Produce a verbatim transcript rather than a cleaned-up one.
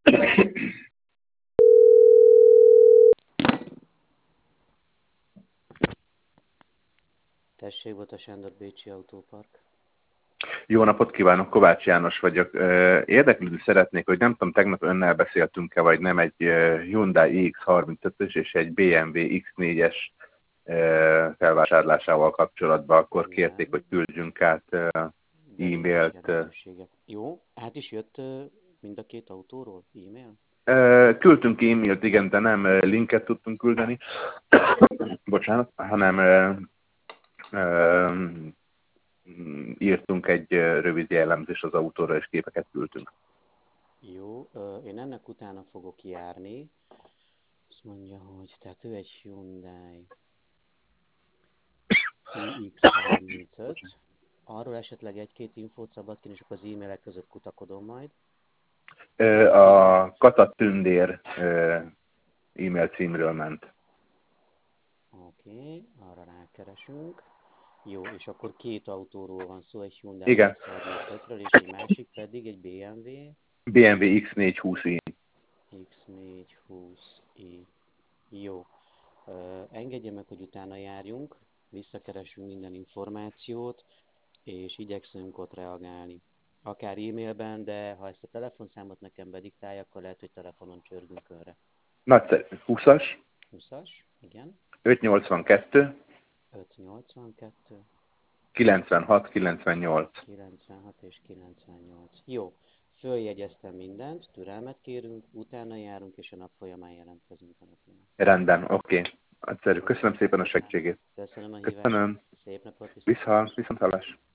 Tessék, Bota Sándor, Bécsi Autópark. Jó napot kívánok, Kovács János vagyok. Érdeklődni szeretnék, hogy nem tudom, tegnap önnel beszéltünk-e, vagy nem, egy Hyundai i x harmincötös és egy bé em vé iksz négyes felvásárlásával kapcsolatban, akkor kérték, hogy küldjünk át e-mailt. Jó, hát is jött mind a két autóról e-mail? Küldtünk e-mailt, igen, de nem linket tudtunk küldeni, bocsánat, hanem írtunk egy rövid jellemzést az autóra, és képeket küldtünk. Jó, én ennek utána fogok járni. Azt mondja, hogy tehát ő egy Hyundai i x harmincöt. Arról esetleg egy-két infót szabad kérni, és akkor az e-mailek között kutakodom majd. A Kata Tündér e-mail címről ment. Oké, okay, arra rákeresünk. Jó, és akkor két autóról van szó, egy Hyundai Igen. iksz harmincötről, és egy másik pedig egy bé em vé. bé em vé iksz négyszázhúsz i. iksz négyszázhúsz i. Jó. Uh, engedje meg, hogy utána járjunk, visszakeresünk minden információt, és igyekszünk ott reagálni. Akár e-mailben, de ha ezt a telefonszámot nekem bediktálja, akkor lehet, hogy telefonon csörgünk önre. Nagyszerű. húszas. húszas, igen. ötszáznyolcvankettő. ötszáznyolcvankettő. kilencvenhat kilencvennyolc. kilencvenhat és kilencvennyolc. Jó. Följegyeztem mindent, türelmet kérünk, utána járunk, és a nap folyamán jelentkezünk önöknek. Rendben, oké. Okay. Köszönöm szépen a segítségét. Köszönöm a hívást. Köszönöm. Szép napot. Viszont, viszont hallás.